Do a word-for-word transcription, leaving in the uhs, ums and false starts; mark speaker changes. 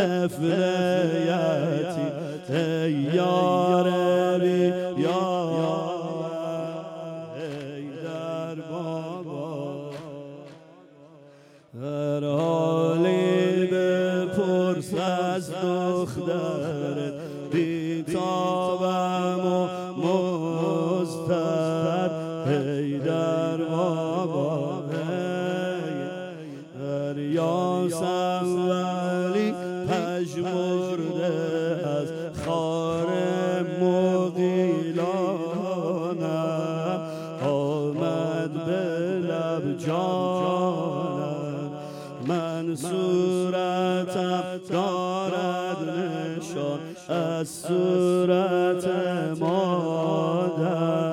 Speaker 1: طفل یتیم ای یار بی یار ای در بابا هر حالی بپرس از دخترت بیتابم و مضطر ای در بابا هر یاسم ولی پژمرده از خار مغیلانم آمد به لب جانم من صورتم دارد نشان از صورت مادر